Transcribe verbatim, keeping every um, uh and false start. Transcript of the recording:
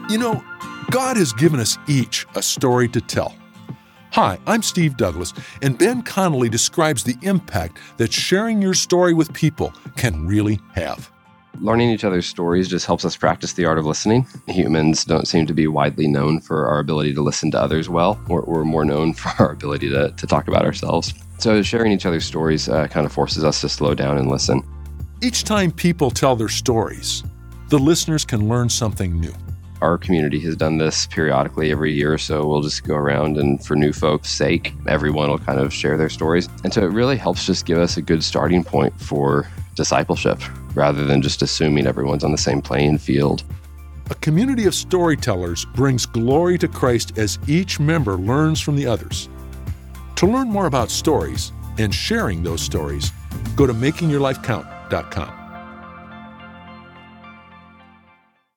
You know, God has given us each a story to tell. Hi, I'm Steve Douglas, and Ben Connolly describes the impact that sharing your story with people can really have. Learning each other's stories just helps us practice the art of listening. Humans don't seem to be widely known for our ability to listen to others well. We're, we're more known for our ability to, to talk about ourselves. So sharing each other's stories uh, kind of forces us to slow down and listen. Each time people tell their stories, the listeners can learn something new. Our community has done this periodically every year or so. We'll just go around, and for new folks' sake, everyone will kind of share their stories. And so it really helps just give us a good starting point for discipleship, rather than just assuming everyone's on the same playing field. A community of storytellers brings glory to Christ as each member learns from the others. To learn more about stories and sharing those stories, go to making your life count dot com.